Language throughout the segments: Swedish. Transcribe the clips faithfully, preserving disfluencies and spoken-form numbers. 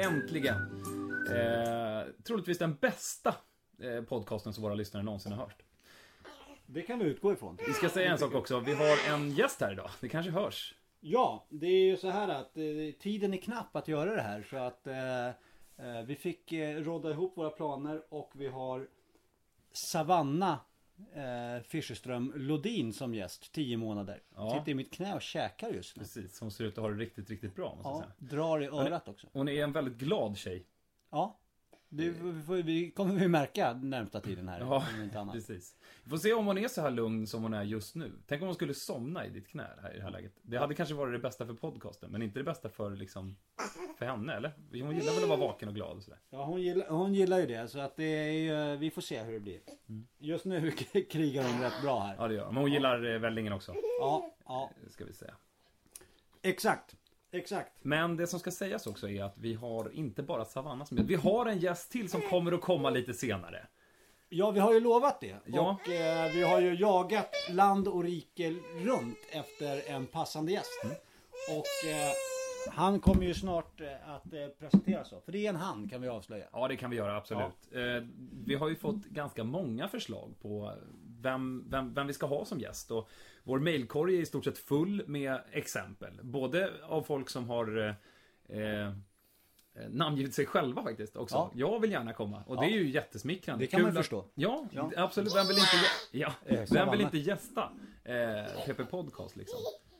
Äntligen. Eh, troligtvis den bästa eh, podcasten som våra lyssnare någonsin har hört. Det kan vi utgå ifrån. Vi ska säga en sak också. Vi har en gäst här idag. Det kanske hörs. Ja, det är ju så här att eh, tiden är knapp att göra det här. Så att eh, eh, vi fick eh, råda ihop våra planer och vi har Savanna eh, Fischerström Lodin som gäst, tio månader. Ja. Sitter i mitt knä och käkar just nu. Precis, som ser ut att ha det riktigt, riktigt bra. Måste jag Ja, säga. drar i örat också. Hon är en väldigt glad tjej. Ja, det vi får, vi kommer vi märka den närmsta tiden här. Ja, om inte annat. precis. Vi får se om hon är så här lugn som hon är just nu. Tänk om hon skulle somna i ditt knä här i det här läget. Det hade kanske varit det bästa för podcasten, men inte det bästa för, liksom, för henne, eller? Hon gillar väl att vara vaken och glad och sådär. Ja, hon gillar, hon gillar ju det. Så att det är ju, vi får se hur det blir. Mm. Just nu krigar hon rätt bra här. Ja, det gör hon. Men hon gillar eh, vällingen också. Ja, ja. Ska vi säga. Exakt. Exakt. Men det som ska sägas också är att vi har inte bara Savanna som gäst. Vi har en gäst till som kommer att komma lite senare. Ja, vi har ju lovat det. Ja. Och eh, vi har ju jagat land och rike runt efter en passande gäst. Mm. Och eh, han kommer ju snart eh, att eh, presenteras så. För det är en han, kan vi avslöja. Ja, det kan vi göra, absolut. Eh, vi har ju fått ganska många förslag på vem, vem, vem vi ska ha som gäst. Och vår mailkorg är i stort sett full med exempel. Både av folk som har eh, eh, namngivit sig själva faktiskt också. Ja. Jag vill gärna komma. Och Ja. det är ju jättesmickrande. Det kan Kul man att- förstå. Ja, Ja. absolut. Vem vill inte, gä- ja. Eh, vem Savanna. vill inte gästa eh, P P Podcast liksom?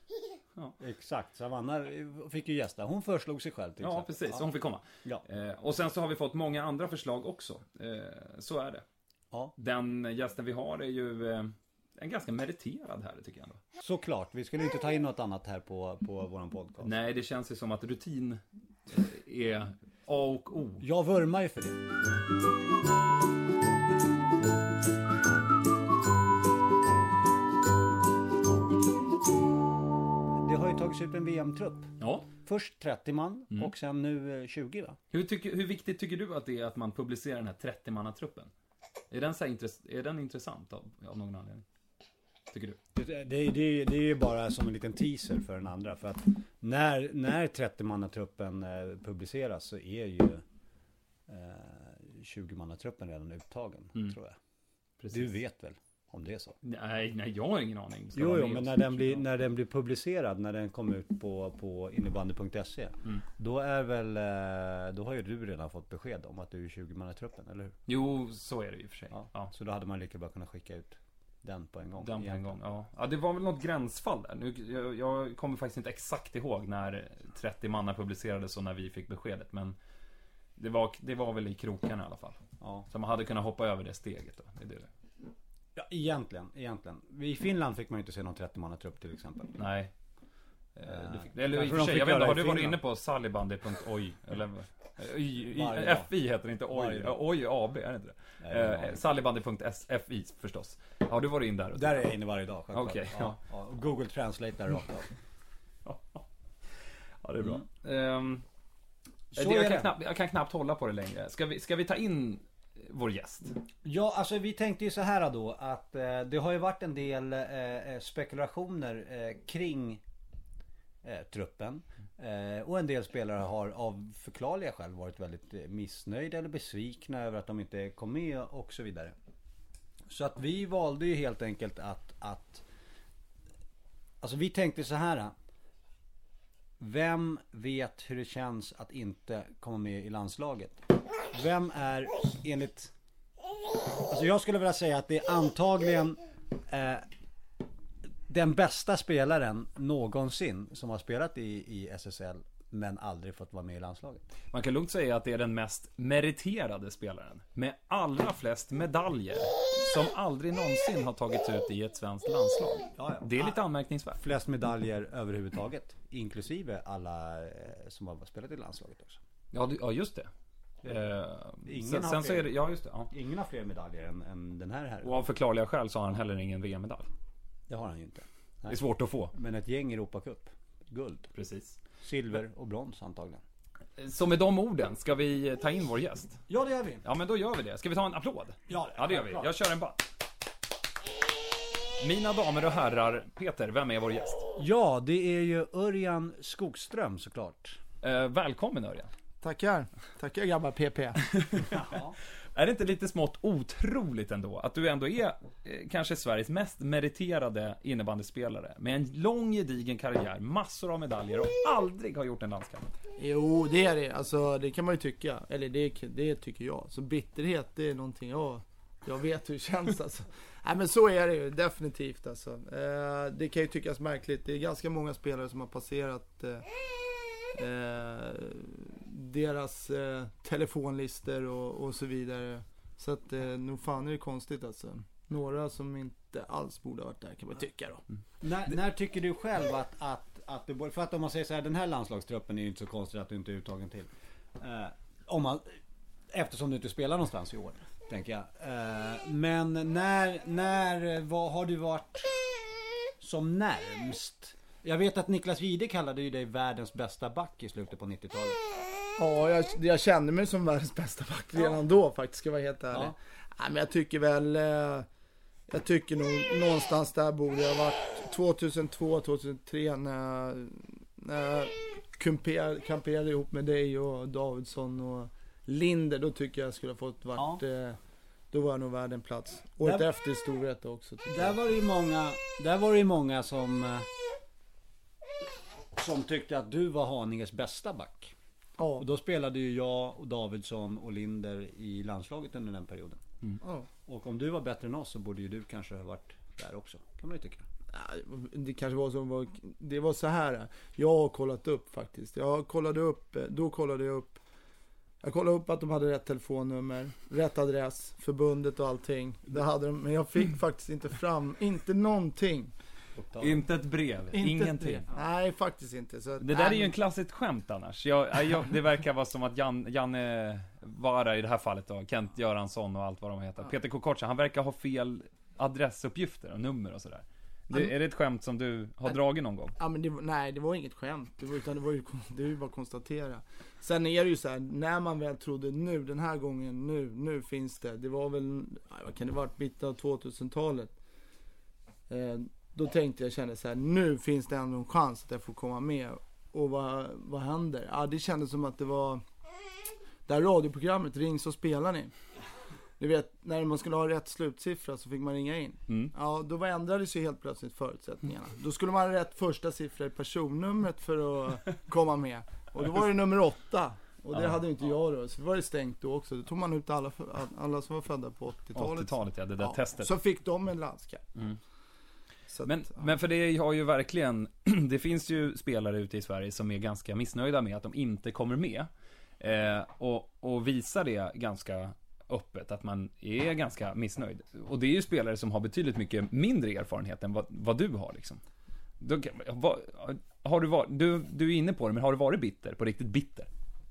Exakt, Savanna fick ju gästa. Hon föreslog sig själv till Ja, exempel. precis. Så hon fick komma. Ja. Eh, och sen så har vi fått många andra förslag också. Eh, så är det. Ja, Den gästen vi har är ju eh, en ganska meriterad här, tycker jag ändå. såklart. Vi skulle inte ta in något annat här på, på våran podcast. Nej, det känns ju som att rutin eh, är A och O. Jag vurmar ju för det. Det har ju tagits ut en V M-trupp. Ja. Först trettio man Mm. och sen nu eh, tjugo, va? Hur, tycker, hur viktigt tycker du att det är att man publicerar den här trettio-mannatruppen? Är den, så här intress- är den intressant av, av någon anledning? Tycker du? Det, det, det, det är ju bara som en liten teaser för den andra. För att när, när trettio-mannatruppen eh, publiceras så är ju eh, tjugo-mannatruppen redan uttagen, Mm. tror jag. Precis. Du vet väl om det är så? Nej, nej, jag har ingen aning. Ska Jo, vara jo, med men oss. när den, blir, när den blir publicerad, när den kommer ut på, på innebandy punkt se, Mm. då är väl, eh, då har ju du redan fått besked om att du är tjugo-mannatruppen, eller hur? Jo, så är det ju i och för sig. Ja. Ja. Så då hade man lika bra kunnat skicka ut den på en gång. Den på en egentligen. gång, ja. Ja, det var väl något gränsfall där. Nu, jag, jag kommer faktiskt inte exakt ihåg när trettio mannar publicerades och när vi fick beskedet. Men det var, det var väl i krokarna i alla fall. Ja. Så man hade kunnat hoppa över det steget då. Det är det. Ja, egentligen, egentligen. I Finland fick man ju inte se någon trettio-mannatrupp till exempel. Nej. Eh, Eh, du fick, eller i kanske och för de sig, fick jag vet inte, göra har i du varit Finland? inne på salibandy punkt oj? Eller eh, y, y, Varje dag. F I heter det inte oj. Varje dag. Oj A B, är det inte det? Nej, det var- Eh, salibandy punkt F I förstås. Har du varit in där? och Där är jag inne varje dag, självklart. Okej, ja. Ja. Och Google Translate där rakt av. Ja, det är bra. Ehm, Mm. Så det, jag, är kan det. knappt, jag kan knappt hålla på det längre. Ska vi, ska vi ta in vår gäst? Ja, alltså vi tänkte ju så här då att eh, det har ju varit en del eh, spekulationer eh, kring eh, truppen. Eh, och en del spelare har av förklarliga skäl varit väldigt eh, missnöjda eller besvikna över att de inte kom med och så vidare. Så att vi valde ju helt enkelt att, att alltså vi tänkte så här. Vem vet hur det känns att inte komma med i landslaget? Vem är enligt... Alltså jag skulle vilja säga att det är antagligen eh, den bästa spelaren någonsin som har spelat i, i S S L men aldrig fått vara med i landslaget. Man kan lugnt säga att det är den mest meriterade spelaren med allra flest medaljer som aldrig någonsin har tagits ut i ett svenskt landslag. Ja, ja. Det är lite anmärkningsvärt. Flest medaljer överhuvudtaget, inklusive alla eh, som har spelat i landslaget också. Ja, du- ja just det. Eh, Ingen sen har sen så fler. är det, ja just det. Ja. Ingen har fler medaljer än, än den här här. Och av förklarliga skäl så har han heller ingen V M-medalj. Det har han ju inte. Det är svårt att få. Men ett gäng Europacup. Guld. Precis. Silver och brons antagligen. Så med de orden, ska vi ta in vår gäst? Ja, det gör vi. Ja, men då gör vi det. Ska vi ta en applåd? Ja, Ja, det gör vi. Jag kör en band. Mina damer och herrar, Peter, vem är vår gäst? Ja, det är ju Örjan Skogström såklart. Eh, välkommen Örjan. tackar. Tackar grabbar P P. Ja. Är det inte lite smått otroligt ändå att du ändå är eh, kanske Sveriges mest meriterade innebandyspelare med en lång gedigen karriär, massor av medaljer och aldrig har gjort en landskamp? Jo, det är det. Alltså, det kan man ju tycka. Eller det, det tycker jag. Så bitterhet, det är någonting jag, jag vet hur det känns alltså. Nej, men så är det ju definitivt alltså. Eh, det kan ju tyckas märkligt. Det är ganska många spelare som har passerat eh, eh, deras eh, telefonlister och, och så vidare. Så att eh, nog fan är det konstigt alltså. Några som inte alls borde ha varit där kan man tycka då. Mm. När, när tycker du själv att, att, att det borde, för att om man säger så här, den här landslagstruppen är ju inte så konstigt att du inte är uttagen till. Eh, om man, eftersom du inte spelar någonstans i år, tänker jag. Eh, men när, när vad, har du varit som närmst? Jag vet att Niklas Wide kallade ju dig världens bästa back i slutet på nittiotalet. Ja, jag, jag kände mig som världens bästa back redan ja. då faktiskt, ska jag vara helt ärlig. Ja. Nej, men jag tycker väl, eh, jag tycker nog någonstans där borde jag ha varit tjugohundratvå tjugohundratre när, när jag kamperade, kamperade ihop med dig och Davidsson och Linder. Då tycker jag skulle ha fått varit, ja. eh, då var jag nog värd en plats. Året där, efter i storhet också. Där var det ju många, där var det ju många som, eh, som tyckte att du var Haninges bästa back. Ja. Och då spelade ju jag och Davidsson och Linder i landslaget under den perioden. Mm. Ja. Och om du var bättre än oss så borde ju du kanske ha varit där också, kan man ju tycka. Det kanske var så, det var så här. Jag har kollat upp faktiskt. Jag kollade upp, då kollade jag upp. Jag kollade upp att de hade rätt telefonnummer, rätt adress, förbundet och allting. Det hade de, men jag fick faktiskt inte fram, inte någonting. Inte ett brev, inte ingenting. Ett brev. Nej, faktiskt inte. Så, det där är ju en klassiskt skämt annars. Jag, jag, det verkar vara som att Jan, Janne Vara i det här fallet då, Kent Göransson och allt vad de heter. Ja. Peter Kokorcha, han verkar ha fel adressuppgifter och nummer och sådär. Det, är det ett skämt som du har ja, dragit någon gång? Ja, men det, nej, det var inget skämt. Det var, utan det var ju, det var ju bara att konstatera. Sen är det ju så här, när man väl trodde nu, den här gången, nu, nu finns det. Det var väl, vad kan det varit, mitten av tvåtusentalet. Eh, Då tänkte jag, kände så här, nu finns det ändå en chans att jag får komma med. Och vad, vad händer? Ja, det kändes som att det var det här radioprogrammet, Ring så spelar ni. Du vet, när man skulle ha rätt slutsiffra så fick man ringa in. Mm. Ja, då var ändrades ju helt plötsligt förutsättningarna. Då skulle man ha rätt första siffra i personnumret för att komma med. Och då var det nummer åtta. Och det ja, hade inte jag då, så det var det stängt då också. Då tog man ut alla, alla som var födda på åttiotalet. åttiotalet, ja, det där ja, testet. Så fick de en landskamp. Mm. Att, men, ja. men för det har ju verkligen, det finns ju spelare ute i Sverige som är ganska missnöjda med att de inte kommer med. Eh, och, och visar det ganska öppet, att man är ganska missnöjd. Och det är ju spelare som har betydligt mycket mindre erfarenhet än vad, vad du har liksom. Då, vad, har du, varit, du, du är inne på det, men har du varit bitter, på riktigt bitter?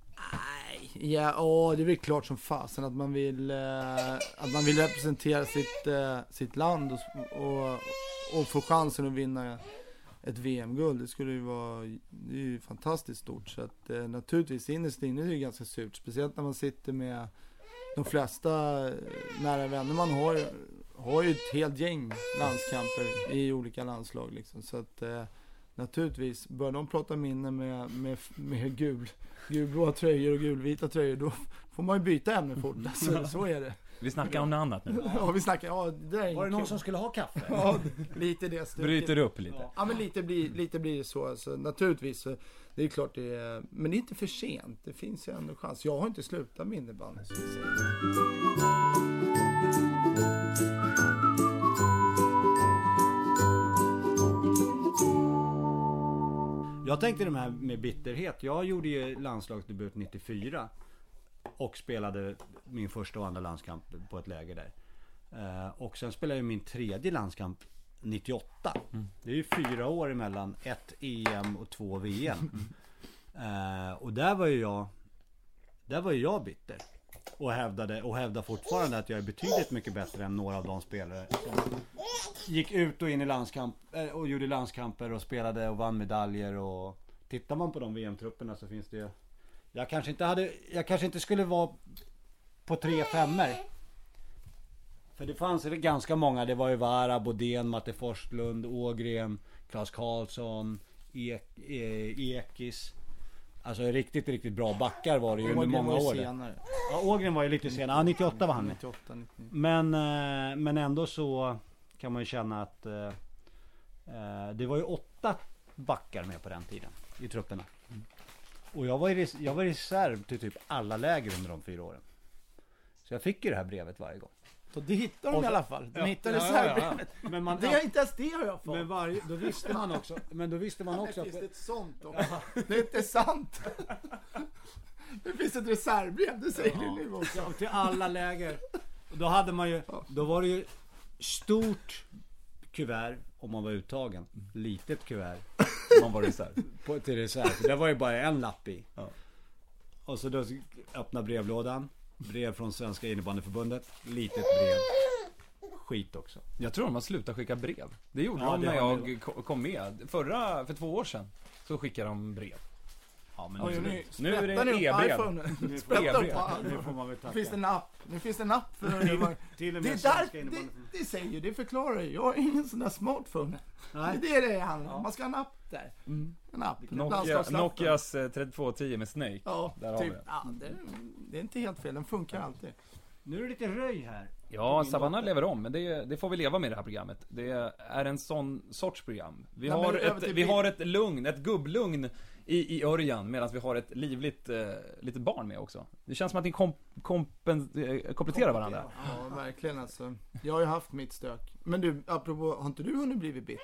Nej, ja, åh, det är väl klart som fasen att man vill eh, att man vill representera sitt, eh, sitt land och, och, och få chansen att vinna ett V M-guld. Det skulle ju vara, det är ju fantastiskt stort. Så att eh, naturligtvis innerst inne är det ju ganska surt, speciellt när man sitter med de flesta nära vänner man har, har ju ett helt gäng landskamper i olika landslag liksom. Så att eh, naturligtvis bör de prata minne med, med, med gul, gulblåa tröjor och gulvita tröjor, då får man ju byta ämne fort. Så, så är det. Vi snackar om något annat nu. Ja, vi snackar, ja, det är var det någon kul som skulle ha kaffe? Ja, lite det stycket. Bryter upp lite. Ja, ja men lite blir, lite blir det så. Alltså, naturligtvis, så, det är klart det är, men det är inte för sent. Det finns ju ändå chans. Jag har inte slutat med innebandy. Jag tänkte det här med bitterhet. Jag gjorde ju landslagsdebut nittiofyra och spelade min första och andra landskamp på ett läger där. Uh, och sen spelade jag min tredje landskamp nittioåtta. Mm. Det är ju fyra år emellan ett E M och två V M. Mm. Uh, och där var ju jag där var ju jag bitter. Och hävdade och hävdar fortfarande att jag är betydligt mycket bättre än några av de spelare som gick ut och in i landskamp och gjorde landskamper och spelade och vann medaljer. Och tittar man på de V M-trupperna så finns det ju, jag kanske inte hade jag kanske inte skulle vara på tre femmer. För det fanns det ganska många. Det var ju Vara, Bodén, Matte Forslund, Ågren, Claes Karlsson, Ek, e, Ekis. Alltså riktigt, riktigt bra backar var det ju under Ågren många var ju år. senare. Ja, Ågren var ju lite senare. Ja, nittioåtta var han med. nittioåtta, nittionio. Men, eh, men ändå så kan man ju känna att eh, eh, det var ju åtta backar med på den tiden i trupperna. Och jag var i, res- jag var i reserv till typ alla läger under de fyra åren. Så jag fick ju det här brevet varje gång. Så det hittade de Och i så- alla fall. De Ja, hittade ja, reservbrevet. ja, ja. Men man, Det är inte ens det har jag fått. men varje, då visste man också. Men då visste man också Det att finns ett sånt också. Det är inte sant. Det finns ett reservbrev, det säger Ja. du nu också. Ja, till alla läger. Och då hade man ju, då var det ju stort kuvert om man var uttagen. Litet kuvert om man var reserv. På, till reserv. Det var ju bara en lapp i. Ja. Och så då öppna brevlådan. Brev från Svenska innebandyförbundet. Litet brev. Skit också. Jag tror de har slutat skicka brev. Det gjorde Ja, de det när har jag de ko- kom med. Förra, för två år sedan, så skickade de brev. Ja, men Oj, nu, nu, Nu är det sprättar ni upp e-brev. iPhone. nu, Sprätta upp e-brev. iPhone. nu får man väl Nu tacka. finns det en app. Nu finns det en app för till, det, till och det, med är Svenska där, det, innebandyförbundet. det säger ju, det förklarar ju. Jag har ingen sån där smartphone. Nej. Det är det det handlar om. Man ska ha en app där. En app. Nokia, Landslagslappen. Nokias eh, trettiotvå tio med Snake. Ja, Där har typ. vi det. Ja, det, det är inte helt fel. Den funkar alltid. Nu är det lite röj här. Ja, Savanna lever om, men det, det får vi leva med i det här programmet. Det är en sån sorts program. Vi Nej, men har över ett, till vi bild. har ett lugn, ett gubblugn i, i Örjan, medan vi har ett livligt eh, litet barn med också. Det känns som att ni kom, kompen, eh, kompletterar varandra. Ja, verkligen alltså. Jag har ju haft mitt stök. Men du, apropå, har inte du hunnit blivit bitter?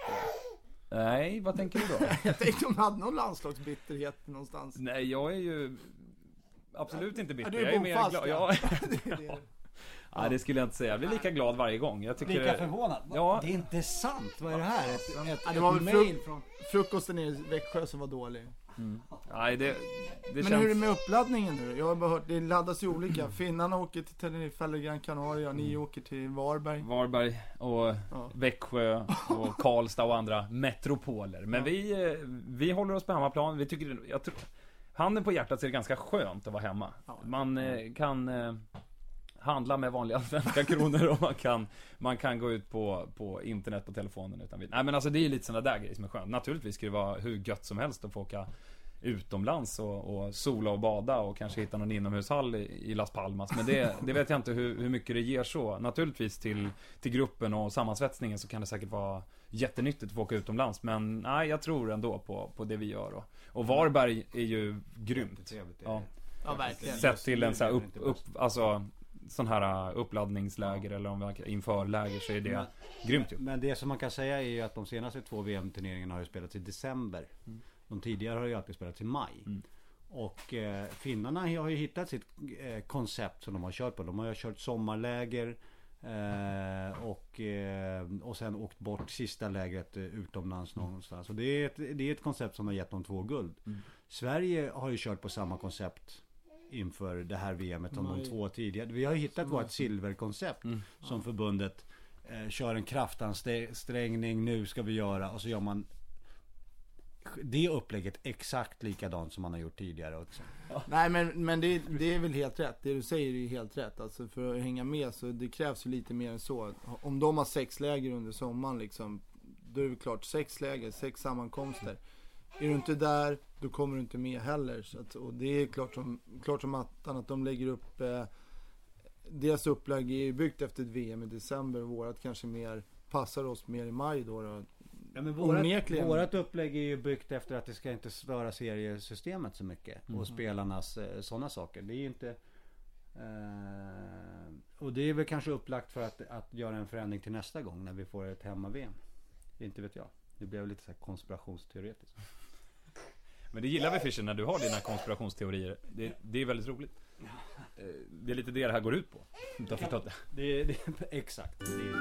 Nej, vad tänker du då? Jag tänkte om du hade någon landslagsbitterhet någonstans. Nej, jag är ju absolut inte bitter. Ja, du är jag är mer bofast, glad. ja. Ja. Det är det. Nej, det skulle jag inte säga. Jag blir lika glad varje gång. Jag tycker Lika förvånad. Ja. Det är inte sant. Vad är det här? Ett, ett, Ja, det var ett väl mail fru- från... Frukosten i Växjö som var dålig. Nej, det, det Men känns... hur är det med uppladdningen nu? Jag har bara hört, det laddas ju olika. Finnarna åker till Tenerife eller Gran Canaria, ni åker till Varberg. Varberg och Ja. Växjö och Karlstad och andra metropoler. Men Ja. vi, eh, vi håller oss på hemmaplan. Vi tycker, jag tror, handen på hjärtat så är det ganska skönt att vara hemma. Ja. Man eh, kan eh, handla med vanliga svenska kronor och man kan, man kan gå ut på, på internet på telefonen utan vid. Nej, men alltså det är lite sådana där grejer som är skönt. Naturligtvis ska det vara hur gött som helst att få åka utomlands och, och sola och bada och kanske hitta någon inomhushall i, i Las Palmas. Men det, det vet jag inte hur, hur mycket det ger så. Naturligtvis till, till gruppen och sammansvetsningen så kan det säkert vara jättenyttigt att få åka utomlands. Men nej, jag tror ändå på, på det vi gör. Och, och Varberg är ju grymt. Trevligt. Ja. Ja, verkligen. Sett till en så här upp, upp, alltså sån här uppladdningsläger eller om vi inför läger så är det Men- grymt ju. Men det som man kan säga är ju att de senaste två V M-turneringarna har ju spelats i december. De tidigare har ju alltid spelats i maj. Mm. Och eh, finnarna har ju hittat sitt eh, koncept som de har kört på. De har ju kört sommarläger eh, och, eh, och sen åkt bort sista lägret eh, utomlands någonstans. Och det är, ett, det är ett koncept som har gett dem två guld. Mm. Sverige har ju kört på samma koncept inför det här V M:et som de Nej. två tidigare. Vi har ju hittat Som vårt är- silverkoncept Mm. som förbundet eh, kör en kraftansträngning, nu ska vi göra, och så gör man det upplägget exakt likadant som man har gjort tidigare också. Nej, men, men det, det är väl helt rätt. Det du säger är ju helt rätt. Alltså för att hänga med så det krävs ju lite mer än så. Om de har sex läger under sommaren liksom, då är det klart sex läger, sex sammankomster. Är du inte där, då kommer du inte med heller. Så att, och det är klart som, klart som attan att de lägger upp eh, deras upplägg är ju byggt efter ett V M i december och vårat kanske mer passar oss mer i maj då. då. Ja, men Onekligen. vårat, vårat upplägg är ju byggt efter att det ska inte störa seriesystemet så mycket. Mm. Och spelarnas eh, sådana saker. Det är ju inte eh, och det är väl kanske upplagt för att, att göra en förändring till nästa gång när vi får ett hemma-V M. Inte vet jag. Det blev lite så här konspirationsteoretiskt. Men det gillar vi Fischer när du har dina konspirationsteorier. Det, det är väldigt roligt. Eh, Det är lite det det här går ut på. Du har förstått det. Det, det, exakt. Det är,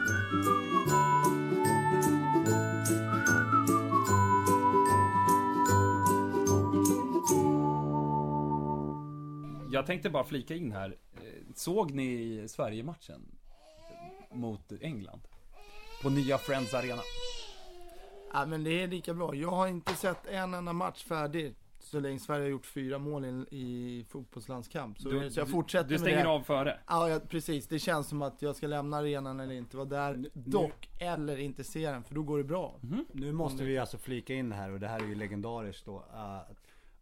Jag tänkte bara flika in här. Eh, Såg ni Sverige-matchen mot England? På nya Friends Arena. Ja, men det är lika bra. Jag har inte sett en enda match färdig så länge Sverige har gjort fyra mål i, i fotbollslandskamp. Så, Du, så jag fortsätter du med stänger det. av före. Ja, ja, precis. Det känns som att jag ska lämna arenan eller inte vara där. Nu- Dock, eller inte se den, för då går det bra. nu måste vi alltså flika in här, och det här är ju legendariskt då. Uh,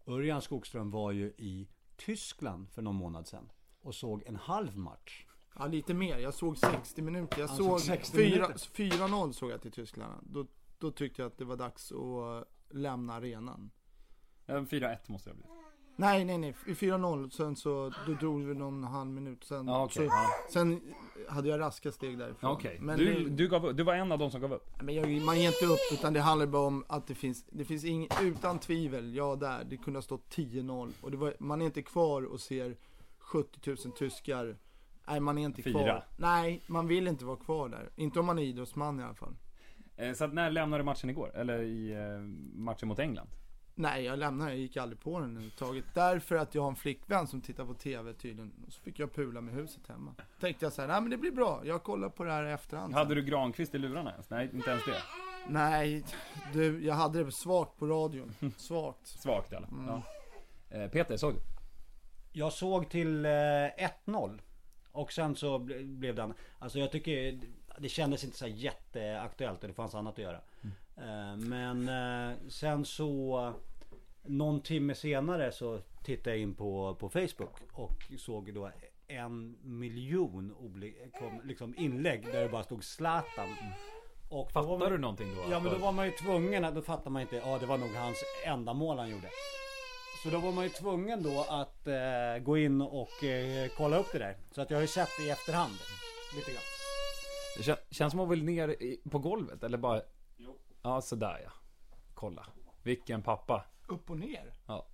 Örjan Skogström var ju i Tyskland för någon månad sedan och såg en halv match. Ja, lite mer. Jag såg sextio minuter. Jag Han såg såg sextio fyra minuter. fyra noll såg jag till Tyskland. Då, då tyckte jag att det var dags att lämna arenan. fyra ett måste jag bli. Nej, nej, nej. I fyra noll. Sen så, då drog vi någon halv minut. Sen, Ja, okej. så, Ja. sen hade jag raska steg därifrån. Okej. Men Du, nu- du, gav, du var en av de som gav upp. Men jag, man ger inte upp, utan det handlar bara om att det finns, det finns ing, utan tvivel, ja där, det kunde ha stått tio noll. Och det var, man är inte kvar och ser sjuttio tusen tyskar. Nej, man är inte Fyra. kvar. Nej, man vill inte vara kvar där. Inte om man är idrottsman i alla fall. Eh, Så att när lämnade du matchen igår? Eller i eh, matchen mot England? Nej, jag lämnade, jag gick aldrig på den överhuvudtaget. Därför att jag har en flickvän som tittar på tv tydligen. Och så fick jag pula med huset hemma. Tänkte jag så här, nej men det blir bra. Jag kollar på det här i efterhand. Hade du Granqvist i lurarna ens? Nej, inte ens det. Nej, du, jag hade det svagt på radion. Svagt. Svagt eller? Mm. Ja. Eh, Peter, såg du? Jag såg till eh, ett noll. Och sen så ble, blev den... Alltså jag tycker... Det kändes inte så här jätteaktuellt och det fanns annat att göra. Eh, men eh, sen så... Någon timme senare så tittade jag in på, på Facebook och såg då en miljon obli- kom, liksom inlägg där det bara stod Zlatan. Och då var Fattar man- du någonting då? Ja, men då var man ju tvungen att, då fattar man inte, ja det var nog hans enda mål han gjorde. Så då var man ju tvungen då att eh, gå in och eh, kolla upp det där. Så att jag har ju sett det i efterhand. Lite grann. Det kän- känns som att man vill ner i, på golvet eller bara... Jo. Ja, sådär ja. Kolla. Vilken pappa. Upp och ner. Ja.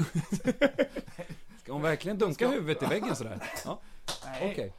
Ska hon verkligen dunka huvudet i väggen sådär? Ja, Nej. okej.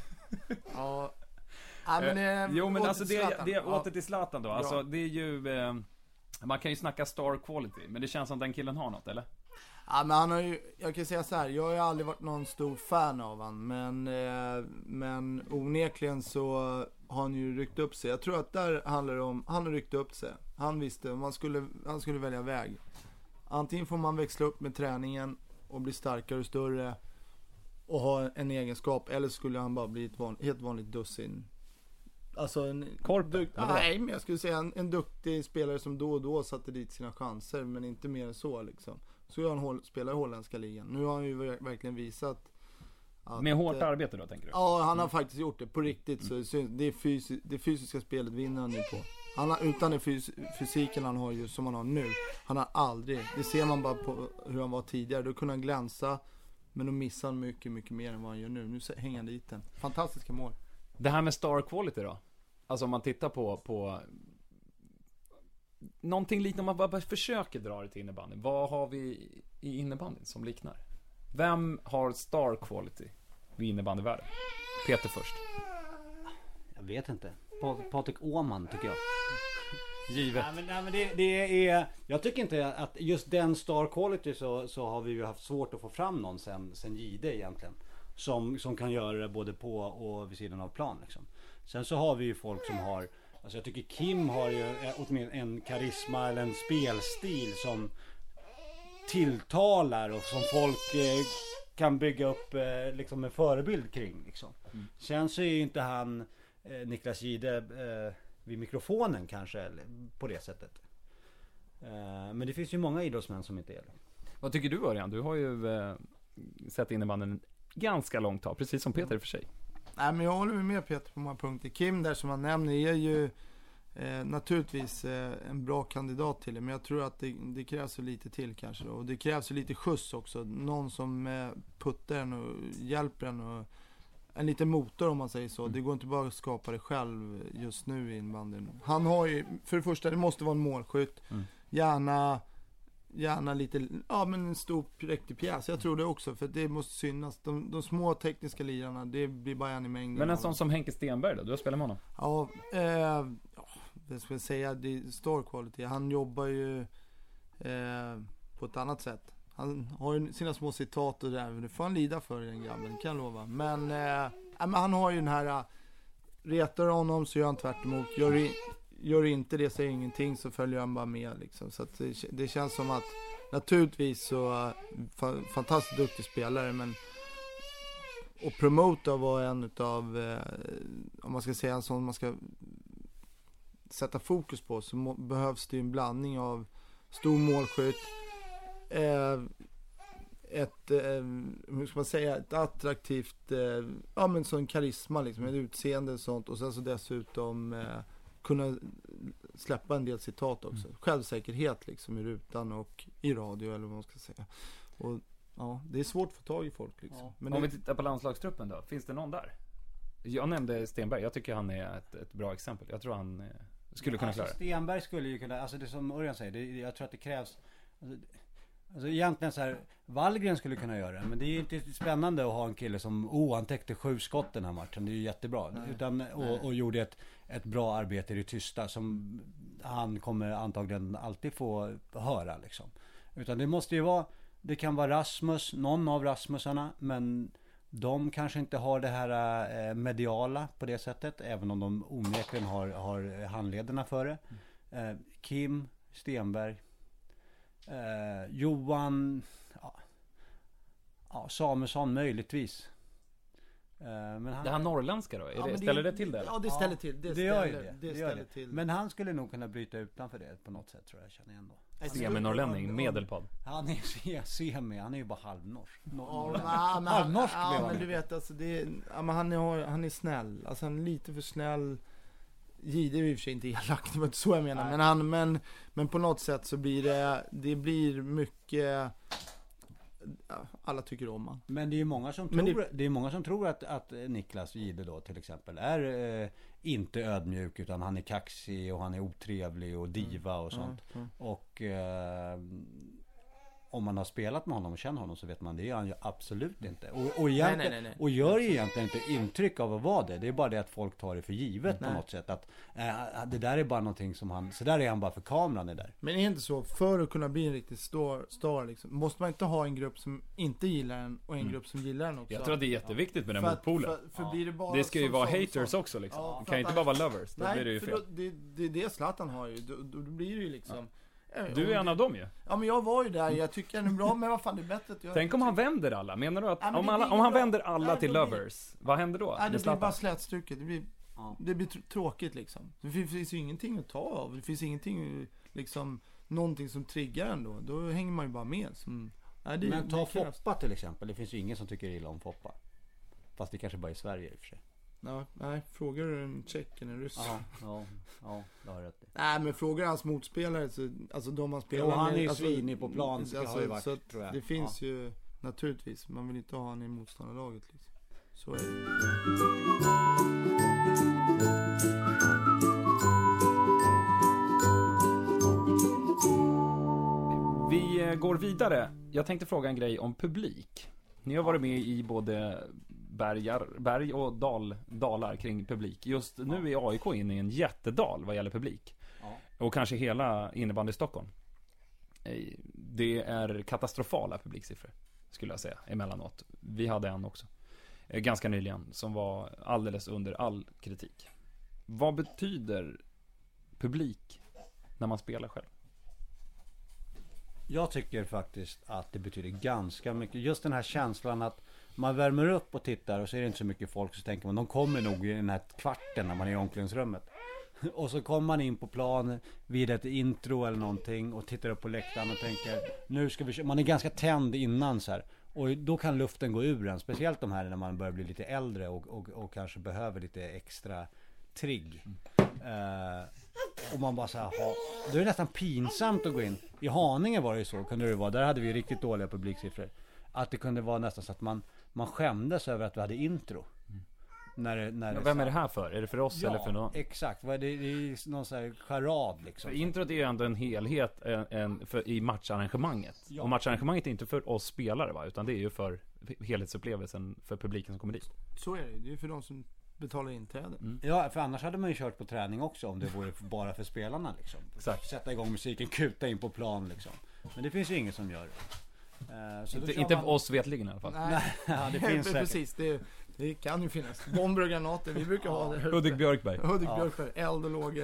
Ja. Ja, men, Eh, eh, jo men åter alltså till det, Zlatan. det Ja. åter till Zlatan då. Alltså Ja. det är ju... Eh, man kan ju snacka star quality. Men det känns som den killen har något, eller? Ja, men han har ju, jag kan säga så här, jag har ju aldrig varit någon stor fan av han, men, eh, men onekligen så har han ju ryckt upp sig. Jag tror att där handlar det om, han har ryckt upp sig. Han visste, man skulle, han skulle välja väg. Antingen får man växla upp med träningen och bli starkare och större och ha en egenskap, eller skulle han bara bli ett van, helt vanligt dussin. Alltså en Korpen, dukt, eller vad? nej, men jag skulle säga en, en duktig spelare som då och då satte dit sina chanser, men inte mer än så liksom. Så han håll, spelar i holländska ligan. Nu har han ju ver- verkligen visat att, Med hårt eh, arbete då, tänker du? Ja, han har faktiskt gjort det på riktigt. Så det syns- det, är fysi- det fysiska spelet vinner han ju på. Han har, utan den fys- fysiken han har ju, som han har nu, han har aldrig, det ser man bara på hur han var tidigare. Då kunde han glänsa, men då missar han mycket, mycket mer än vad han gör nu. Nu hänger han dit den. Fantastiska mål. Det här med star quality då? Alltså om man tittar på, på någonting liknande, om man bara försöker dra det till innebandy. Vad har vi i innebandyn som liknar? Vem har star quality i innebandyvärlden? Peter först. Jag vet inte. Pa- Patrik Åhman tycker jag. Givet. Nej, men, nej, men det, det är, jag tycker inte att just den star quality så, så har vi ju haft svårt att få fram någon sen, sen Gide egentligen. Som, som kan göra det både på och vid sidan av plan liksom. Sen så har vi ju folk som har, alltså jag tycker Kim har ju åtminstone en karisma eller en spelstil som tilltalar och som folk eh, kan bygga upp eh, liksom en förebild kring liksom. Mm. Sen så är ju inte han eh, Niklas Gide eh, vid mikrofonen kanske eller, på det sättet. Eh, men det finns ju många idrottsmän som inte är det. Vad tycker du, Örjan? Du har ju eh, sett innebandyn ganska långt tag, precis som Peter i och för sig. Nej, men jag håller med Peter på många punkter. Kim där som han nämner är ju eh, naturligtvis eh, en bra kandidat till det. Men jag tror att det, det krävs ju lite till kanske då. Och det krävs ju lite skjuts också. Någon som eh, puttar en och hjälper en och en liten motor om man säger så. Mm. Det går inte bara att skapa det själv just nu i innebandyn. Han har ju, för det första, det måste vara en målskytt. Mm. Gärna Gärna lite, ja men en stor präktig pjäs. Jag tror det också, för det måste synas. De, de små tekniska lirarna, det blir bara en i mängden. Men en sån som Henke Stenberg då? Du har spelat med honom? Ja, eh, jag ska säga, det är star quality. Han jobbar ju eh, på ett annat sätt. Han har ju sina små citat och där, det får han lida för den grabben, kan jag lova. Men, eh, men han har ju den här, retar honom så gör han tvärt emot. Gör i, Gör inte det, säger ingenting, så följer han bara med liksom. Så att det, det känns som att naturligtvis så fa, fantastiskt duktig spelare, men och promota var en utav eh, om man ska säga en sån man ska sätta fokus på, så må, behövs det ju en blandning av stor målskytt, eh, ett, eh, hur ska man säga, ett attraktivt, eh, ja men sån karisma liksom, ett utseende och sånt, och sen så dessutom eh, kunna släppa en del citat också. Mm. Självsäkerhet liksom i rutan och i radio eller vad man ska säga. Och ja, det är svårt att få tag i folk liksom. Ja. Men om det... vi tittar på landslagstruppen då, finns det någon där? Jag nämnde Stenberg, jag tycker han är ett, ett bra exempel. Jag tror han eh, skulle kunna alltså, klara det. Stenberg skulle ju kunna, alltså det som Örjan säger, det, jag tror att det krävs alltså, alltså egentligen så här, Wallgren skulle kunna göra det, men det är ju inte spännande att ha en kille som, oh han täckte sju skott den här matchen, det är ju jättebra. Nej. Utan, och, och gjorde ett, ett bra arbete i det tysta som han kommer antagligen alltid få höra liksom. Utan det måste ju vara, det kan vara Rasmus, någon av Rasmusarna, men de kanske inte har det här eh, mediala på det sättet, även om de onekligen har, har handlederna för det. Eh, Kim, Stenberg, eh, Johan, ja, ja, Samuelsson möjligtvis. Eh, men han, det här norrländska då, är ja, det, det, ställer det till det? Ja, det ställer till. Det, det ställer, gör ju det. det, det, ställer det. till. Men han skulle nog kunna bryta utanför det på något sätt, tror jag, känner jag ändå. Semi-norrlänning, medelpad. Han är semi, han är ju bara halvnorsk. Ja, men, halvnorsk ja, blev han. men du vet alltså det är, ja, men han är han är snäll. Alltså han är lite för snäll. Gide är i och för sig inte elak, det var inte så jag menar, men han men men på något sätt så blir det det blir mycket, ja, alla tycker om han. Men det är ju många som Men tror det- det är många som tror att att Niklas Gide då till exempel är eh, inte ödmjuk, utan han är kaxig och han är otrevlig och diva och sånt. Mm, Och eh, om man har spelat med honom och känner honom så vet man det är han ju absolut inte. Och, och, egentligen, Nej, nej, nej, nej. och gör ju egentligen inte intryck av att vara det. Det är bara det att folk tar det för givet Nej. på något sätt. Att eh, det där är bara någonting som han, så där är han bara för kameran är där. Men är det inte så, för att kunna bli en riktig star, star liksom, måste man inte ha en grupp som inte gillar en och en Mm. grupp som gillar en också? Jag tror att det är jätteviktigt med den För att- motpolen. För, för blir det, bara Det ska ju som- vara som- haters som- också liksom. Ja, Det för kan ju att inte bara han- vara lovers, då Nej, blir det ju för fel. då, det, det är det Zlatan har ju. Då, då, då blir det ju liksom. Ja. Du är en av dem ju. Ja, men jag var ju där. Jag tycker han är bra, men vad fan, det är bättre att jag... Tänk om han vänder alla. Menar du att Ja, men om, det alla, blir om han bra. vänder alla Nej, till då blir- lovers, vad händer då? Nej, med det blir Zlatan? bara slätstruket. Det blir, Ja. det blir tr- tråkigt liksom. Det finns, finns ju ingenting att ta av. Det finns ingenting, liksom, någonting som triggar en då. Då hänger man ju bara med. Som, nej, det, Men ta det krävs. Foppa till exempel. Det finns ju ingen som tycker illa om Foppa. Fast det kanske bara är i Sverige i och för sig. Ja, nej, frågar du en tjeck eller en ryss? Ja, ja, ja, det har rätt i. Nej, men frågar hans motspelare så, alltså de han spelar Jo, han är ju med, alltså, svinig på plan, det har ju varit, så att tror jag. det finns ju naturligtvis, man vill inte ha han i motståndarlaget liksom. Så är det. Vi eh, går vidare. Jag tänkte fråga en grej om publik. Ni har varit med i både bergar, berg och dal, dalar kring publik. Just nu är A I K inne i en jättedal vad gäller publik. Ja. Och kanske hela innebandy Stockholm. Eh, Det är katastrofala publiksiffror, skulle jag säga, emellanåt. Vi hade en också. eh, Ganska nyligen, som var alldeles under all kritik. Vad betyder publik när man spelar själv? Jag tycker faktiskt att det betyder ganska mycket. Just den här känslan att man värmer upp och tittar och så är det inte så mycket folk, så tänker man de kommer nog i den här kvarten när man är i omklädningsrummet. Och så kommer man in på plan vid ett intro eller någonting och tittar upp på läktaren och tänker nu ska vi köra. Man är ganska tänd innan så här. Och då kan luften gå ur en. Speciellt de här när man börjar bli lite äldre och, och, och kanske behöver lite extra trigg. Uh, och man bara så här, ha, det är nästan pinsamt att gå in. I Haninge var det ju så, kunde det vara. Där hade vi riktigt dåliga publiksiffror. Att det kunde vara nästan så att man, man skämdes över att vi hade intro. Mm. När det, när det Vem är det här för? Är det för oss ja, eller för någon? exakt. Det, det är någon sån här charad liksom. För introt är ju ändå en helhet en, en, för, i matcharrangemanget. Ja. Och matcharrangemanget är inte för oss spelare, va? Utan det är ju för helhetsupplevelsen för publiken som kommer dit. Så är det, det är för de som betalar inträde. Mm. Ja, för annars hade man ju kört på träning också om det vore bara för spelarna liksom. Exakt. Sätta igång musiken, kuta in på plan liksom. Men det finns ju ingen som gör det. Uh, så då Inte, kör inte man- oss vetligen i alla fall. Nej, Ja, det finns säkert. precis. Det, det kan ju finnas. Bomber och granater, vi brukar ha det. Hudik Björkberg. Hudik Ja. Björkberg, eld och lågor.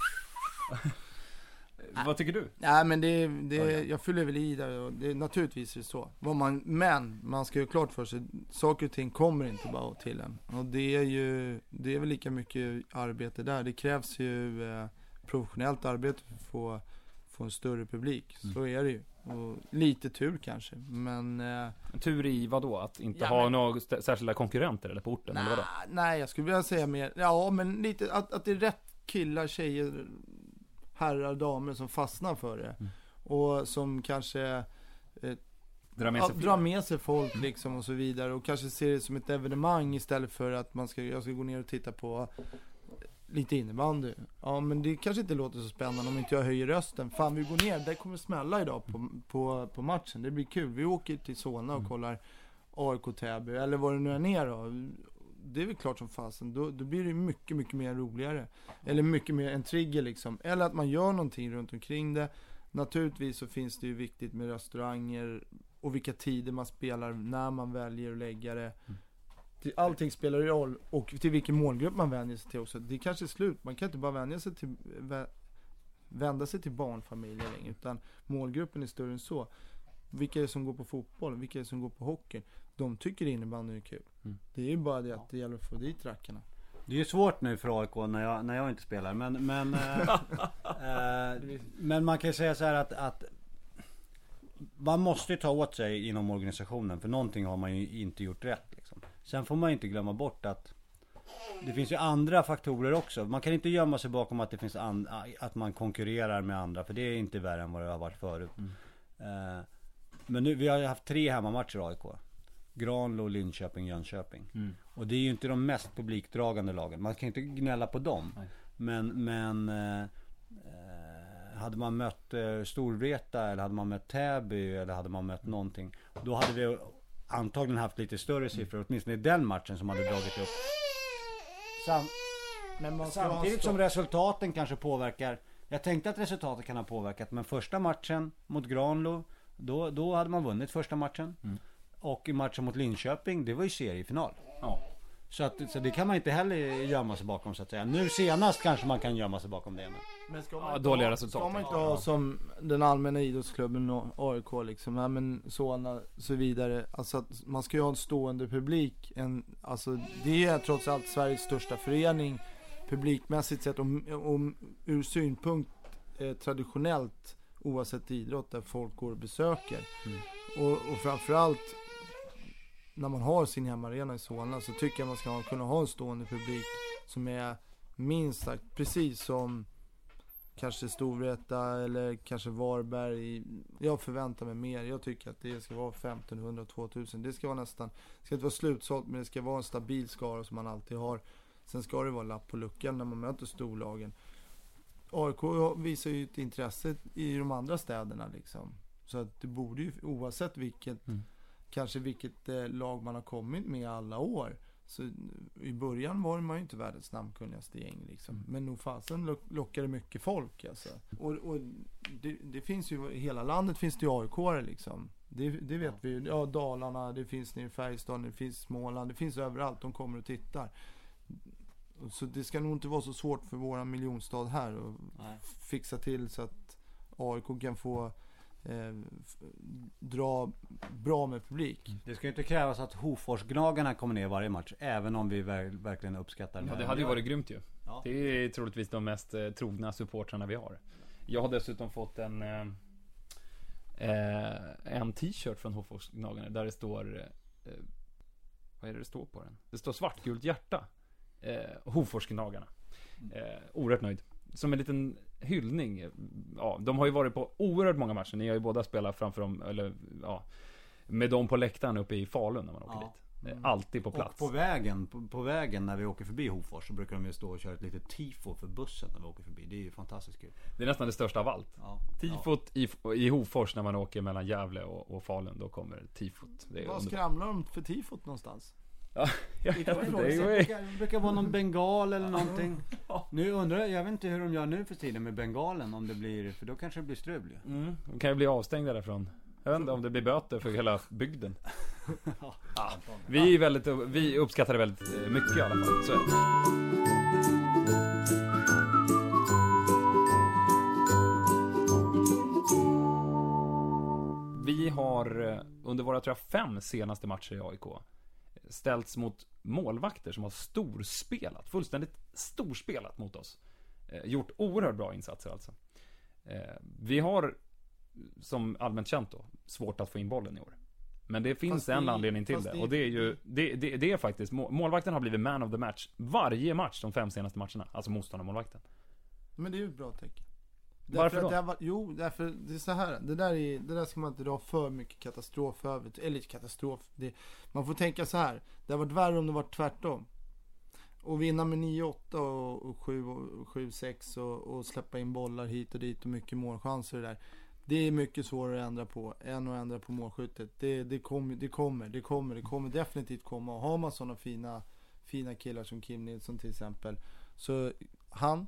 Vad tycker du? Nej, men det, det jag fyller väl i där och det, naturligtvis är det så. Vad man, men man ska ju klart för sig, saker och ting kommer inte bara till en. Och det är ju, det är väl lika mycket arbete där. Det krävs ju eh, professionellt arbete för att få, få en större publik. Mm. Så är det ju. Och lite tur kanske, men... Eh, Tur i vad då? Att inte Ja, ha men- några st- särskilda konkurrenter eller på orten? Eller vadå? nej, nej, jag skulle vilja säga mer, ja men lite att, att det är rätt killar, tjejer, herrar, damer som fastnar för det. Mm. Och som kanske eh, Dra med ja, sig fler. drar med sig folk liksom och så vidare. Och kanske ser det som ett evenemang istället för att man ska, jag ska gå ner och titta på lite innebandy. Ja, men det kanske inte låter så spännande om inte jag höjer rösten. Fan, vi går ner, det kommer smälla idag på, på, på matchen. Det blir kul. Vi åker till Solna och Mm. kollar A I K Täby, eller vad det nu är ner då. Det är väl klart som fasen. Då, då blir det mycket, mycket mer roligare. Eller mycket mer en trigger liksom. Eller att man gör någonting runt omkring det. Naturligtvis så finns det ju viktigt med restauranger och vilka tider man spelar, när man väljer att lägga det. Mm. Till- Allting spelar ju roll, och till vilken målgrupp man vänjer sig till också. Det kanske är slut, man kan inte bara vänja sig till, vä- vända sig till barnfamiljer längre, utan målgruppen är större än så. Vilka är det som går på fotboll, vilka är det som går på hockey? De tycker innebandy är kul. Mm. Det är ju bara det att det gäller att få dit rackarna. Det är ju svårt nu för A I K när jag, när jag inte spelar. Men, men, eh, eh, men man kan ju säga så här att, att man måste ju ta åt sig inom organisationen. För någonting har man ju inte gjort rätt. Liksom. Sen får man ju inte glömma bort att det finns ju andra faktorer också. Man kan inte gömma sig bakom att det finns an, att man konkurrerar med andra. För det är inte värre än vad det har varit förut. Mm. Eh, men nu, vi har ju haft tre hemmamatcher i A I K. Granlo, Linköping, Jönköping. Mm. Och det är ju inte de mest publikdragande lagen. Man kan inte gnälla på dem. Nej. Men, men eh, eh, hade man mött eh, Storvreta eller hade man mött Täby eller hade man mött någonting, då hade vi antagligen haft lite större siffror, åtminstone i den matchen, som hade dragit upp. Sam- Men man ska ha Samtidigt stå- som resultaten kanske påverkar. Jag tänkte att resultatet kan ha påverkat, men första matchen mot Granlo, då, då hade man vunnit första matchen. Mm. Och i matchen mot Linköping, det var ju seriefinal. Ja. Så, att, så det kan man inte heller gömma sig bakom, så att säga. Nu senast kanske man kan gömma sig bakom det. Men... Men ska Ja, inte dåliga ha, resultat. Ska man inte Ja, ha ja. som den allmänna idrottsklubben och A I K liksom, ja, men sådana så vidare. Alltså att man ska ju ha en stående publik. En, alltså det är trots allt Sveriges största förening publikmässigt sett, och, och ur synpunkt eh, traditionellt, oavsett idrott, där folk går och besöker. Mm. Och, och framförallt när man har sin hemmaarena i Solna, så tycker jag man ska ha, kunna ha en stående publik som är minst sagt precis som kanske Storvreta eller kanske Varberg. Jag förväntar mig mer. Jag tycker att det ska vara femtonhundra till tvåtusen. Det ska vara nästan, det ska inte vara slutsålt, men det ska vara en stabil skara som man alltid har. Sen ska det vara lapp på luckan när man möter storlagen. A I K visar ju ett intresse i de andra städerna liksom. Så att det borde ju, oavsett vilket Mm. kanske vilket eh, lag man har kommit med alla år. Så i början var man ju inte världens namnkunnigaste gäng liksom. Mm. Men nog fasen lock, lockar det mycket folk alltså. Och, och det, det finns ju, i hela landet finns det ju A I K-are liksom. Det, det vet vi ju. Ja, Dalarna, det finns nere i Färjestad, det finns Småland, det finns överallt. De kommer och tittar. Så det ska nog inte vara så svårt för våra miljonstad här att Nej. fixa till så att A I K kan få eh, f- dra bra med publik. Det ska ju inte krävas att Hoforsgnagarna kommer ner varje match, även om vi ver- verkligen uppskattar Ja, det hade ju varit grymt ju. Ja. Det är troligtvis de mest eh, trogna supportrarna vi har. Jag har dessutom fått en eh, eh, en t-shirt från Hoforsgnagarna där det står eh, vad är det det står på den? Det står svartgult hjärta. Eh, Hoforsgnagarna. Eh, oerhört nöjd. Som en liten hyllning. Ja, de har ju varit på oerhört många matcher. Ni har ju båda spelat framför dem, eller ja, med dem på läktaren uppe i Falun när man åker Ja. dit. Eh, Alltid på plats. Och på vägen, på, på vägen när vi åker förbi Hofors, så brukar de ju stå och köra ett litet tifo för bussen när vi åker förbi. Det är ju fantastiskt kul. Det är nästan det största av allt. Ja. Tifot i, i Hofors när man åker mellan Gävle och, och Falun, då kommer tifot. Det är Vad under... skramlar de för tifot någonstans? Ja, jag Det kan vet man inte. fråga Det sig. är ju- Det brukar vara någon bengal eller någonting. Nu undrar jag, jag vet inte hur de gör nu för tiden med bengalen, om det blir, för då kanske det blir strul ju. Mm, de kan ju bli avstängda därifrån. Jag vet inte om det blir böter för hela bygden. Ja, vi, är väldigt, vi uppskattar det väldigt eh, mycket i alla fall. Så är det. Vi har eh, under våra tror jag, fem senaste matcher i A I K ställts mot målvakter som har storspelat, fullständigt storspelat mot oss. Eh, gjort oerhört bra insatser alltså. Eh, vi har, som allmänt känt då, svårt att få in bollen i år. Men det finns Fast en det- anledning till det. fast det- Och det är ju, det, det, det är faktiskt, må- målvakten har blivit man of the match varje match de fem senaste matcherna. Alltså motståndarmålvakten. Men det är ju ett bra tecken. Varför att då? Det har varit, jo, därför det är så här. Det där, är, det där ska man inte dra för mycket katastrof över. Eller katastrof. Det, man får tänka så här. Det har varit värre om det varit tvärtom. Och vinna med nio åtta och, och sju sex och, och släppa in bollar hit och dit och mycket målchanser och det där. Det är mycket svårare att ändra på än att ändra på målskyttet. Det, det, kom, det kommer, det kommer, det kommer definitivt komma. Och har man sådana fina, fina killar som Kim Nilsson till exempel. Så han,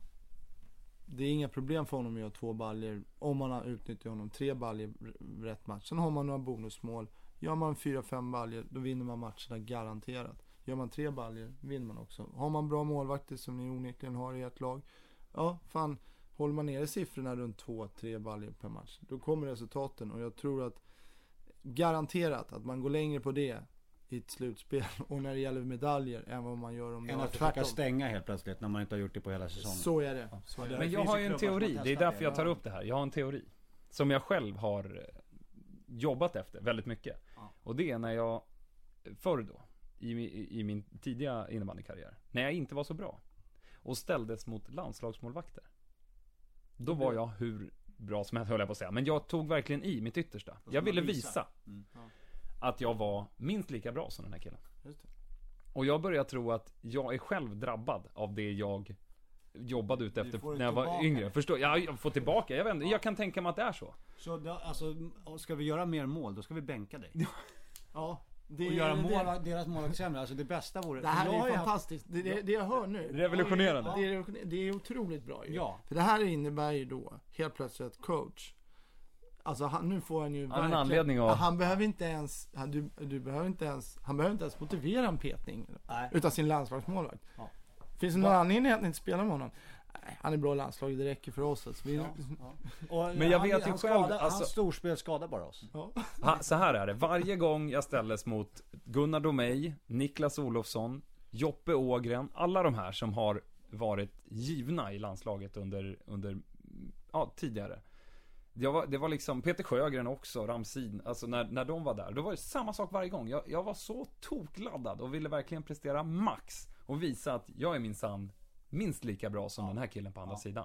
det är inga problem för honom att göra två baljer om man har utnyttjat honom. Tre baljer rätt match. Sen har man några bonusmål. Gör man fyra, fem baljer, då vinner man matcherna garanterat. Gör man tre baljer, vinner man också. Har man bra målvakter som ni onekligen har i ert lag, ja, fan, håller man nere siffrorna runt två, tre baljer per match, då kommer resultaten. Och jag tror att garanterat att man går längre på det i ett slutspel och när det gäller medaljer än vad man gör om det Än var att försöka tvärtom. stänga helt plötsligt när man inte har gjort det på hela säsongen. Så är det. Så är det. Det Men jag finns har ju ju en klubbar som har teori, det är testat därför det. jag tar upp det här. Jag har en teori som jag själv har eh, jobbat efter väldigt mycket. Ja. Och det är när jag, förr då, i, i, i min tidiga innebandykarriär, när jag inte var så bra och ställdes mot landslagsmålvakter. Då var jag hur bra som helst, höll jag på att säga. Men jag tog verkligen i mitt yttersta. Jag ville visa Mm. att jag var minst lika bra som den här killen. Just det. Och jag börjar tro att jag är själv drabbad av det jag jobbade ut efter får det när jag var tillbaka. yngre. Förstår jag? Jag får tillbaka. Jag vet inte. Jag kan tänka mig att det är så. Så då, alltså, ska vi göra mer mål, då ska vi bänka dig. Ja, det Och är- göra det- mål, deras mål sämre. Alltså det bästa vore... Det här jag har är ju haft- fantastiskt. Det, det, det jag hör nu. Revolutionerande. Det är, det är otroligt bra ju. Ja. För det här innebär ju då helt plötsligt att coach. Alltså han, nu får han ju Han har en anledning av- Han behöver inte ens han, du, du behöver inte ens Han behöver inte ens motivera en petning Nej. utav sin landslagsmålvakt. Ja. Finns det någon anledning att inte spela med honom? Nej, han är bra i landslaget, det räcker för oss alltså. Vi, Ja, ja. Och Men jag han, vet ju han själv, skadar, alltså- hans storspel skadar bara oss. ja. Ha, så här är det. Varje gång jag ställdes mot Gunnar Domey, Niklas Olofsson, Joppe Ågren, alla de här som har varit givna i landslaget under, under ja, tidigare. Det var, det var liksom Peter Sjögren också, Ramsin, alltså när, när de var där, då var det samma sak varje gång. Jag, jag var så tokladdad och ville verkligen prestera max och visa att jag är minsann minst lika bra som den här killen på andra sidan.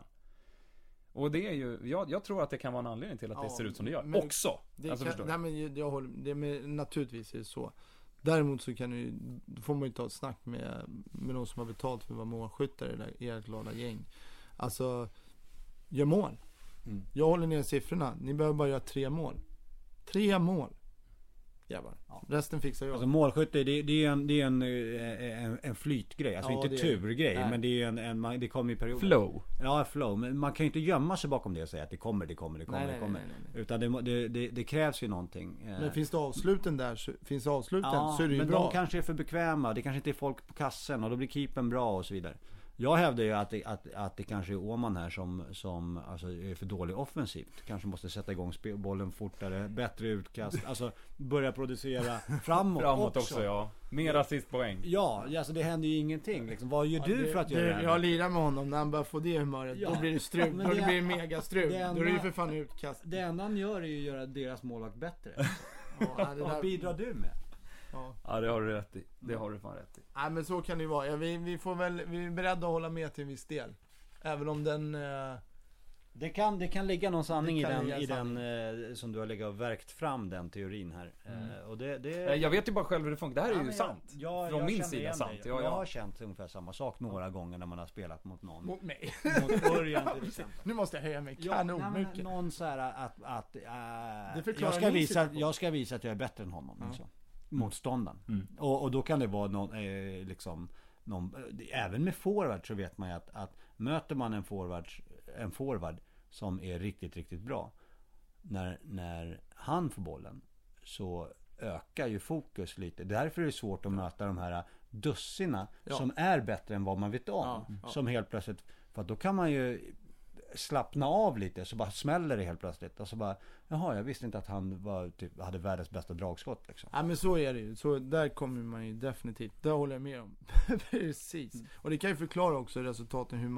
Och det är ju, jag, jag tror att det kan vara en anledning till att det Ja, ser ut som det gör. men- också! Det Alltså, kan, förstår du? nej, men jag håller, det med, naturligtvis är det så. Däremot så kan du, då får man ju ta ett snack med, med de som har betalt för att vara målskyttar i det där- i ert glada gäng. Alltså, gör mål. Mm. Jag håller ner siffrorna. Ni behöver bara göra tre mål. Tre mål. Jävlar. Ja. Resten fixar jag. Alltså målskytte, det, det är en, det är en, eh, en, en flytgrej. Alltså Ja, inte det är- turgrej, nej. men det är en, en man- det kommer i perioder. Flow. Ja, flow. Men man kan ju inte gömma sig bakom det och säga att det kommer, det kommer, det kommer, Nej, det nej, kommer. nej, nej, nej. Utan det, må- det, det, det krävs ju någonting. eh, Men finns det avsluten där, så, finns det avsluten Ja, så är det ju men bra. de kanske är för bekväma. Det kanske inte är folk på kassen och då blir keepern bra och så vidare. Jag hävdar ju att det, att, att det kanske är Åman här som, som alltså är för dålig offensivt. Kanske måste sätta igång spe- bollen fortare, bättre utkast. Alltså börja producera framåt, Framåt också. också, ja. Mer assistpoäng. Ja, alltså det händer ju ingenting. Liksom. Vad gör du det, för att det, göra det här? Jag lirar med honom när han börjar få det humöret. Ja. Då blir det strul. Men Då det- blir det megastrul. det Då är det ju enda- för fan utkast. Det enda han gör är ju att göra deras målvakt bättre. Ja, det Vad där, bidrar du med? ja. Ja, det har du rätt i. Det har du fan rätt i. Nej men så kan det ju vara. Ja, vi, vi får väl, vi är beredda att hålla med till en viss del. Även om den... Eh, Det kan, det kan ligga någon sanning Det i kan den, ligga i sanning. den eh, som du har legat och verkt fram den teorin här. Eh, och det, det, Nej, Jag vet ju bara själv hur det funkar. Det här är Ja, ju men sant. Jag, jag, Från jag min känner sida igen sant. dig. Ja, Jag har ja. känt ungefär samma sak några gånger när man har spelat mot någon. mot mig. Mot Örjan till exempel. Nu måste jag höja mig Ja, nej, kanon men mycket. någon så här att, att äh, förklarar jag, ska min visa, situation. jag ska visa att jag är bättre än honom. Ja. Liksom. Motståndaren. Mm. Och, och då kan det vara någon, eh, liksom, någon, även med forward så vet man ju att, att möter man en forward, en forward som är riktigt, riktigt bra. När, när han får bollen så ökar ju fokus lite. Därför är det svårt att möta de här dussina Ja. som är bättre än vad man vet om. Ja, ja. Som helt plötsligt, för att då kan man ju slappna av lite, så bara smäller det helt plötsligt. Och så bara, jaha, jag visste inte att han var, typ, hade världens bästa dragskott liksom. Ja men så är det ju. Så där kommer man ju definitivt. Det håller jag med om. Precis. Och det kan ju förklara också resultaten hur man,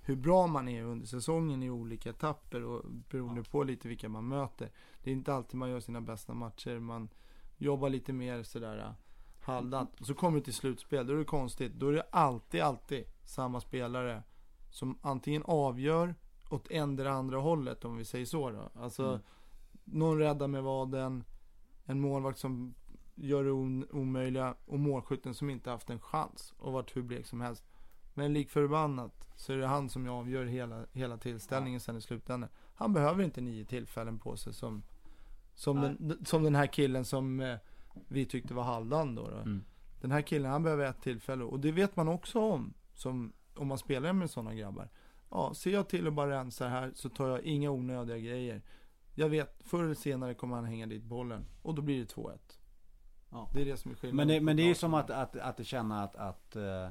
hur bra man är under säsongen i olika etapper och beroende på lite vilka man möter. Det är inte alltid man gör sina bästa matcher. Man jobbar lite mer sådär halvdant. Så kommer det till slutspel, då är det konstigt. Då är det alltid, alltid samma spelare som antingen avgör åt en eller andra hållet, om vi säger så då. Alltså, mm. någon räddar med vaden, en målvakt som gör det on- omöjliga och målskytten som inte haft en chans och varit hur blek som helst. Men lik förbannat så är det han som avgör hela, hela tillställningen sen i slutändan. Han behöver inte nio tillfällen på sig som, som, den, som den här killen som eh, vi tyckte var halvdan då. då. Mm. Den här killen, han behöver ett tillfälle. Och det vet man också om, som, om man spelar med sådana grabbar. Ja, ser jag till att bara rensa här så tar jag inga onödiga grejer. Jag vet, förr eller senare kommer han hänga dit bollen. Och då blir det två ett. Ja. Det är det som är skillnaden. Men det, men det är ju som att, att, att känna att, att uh,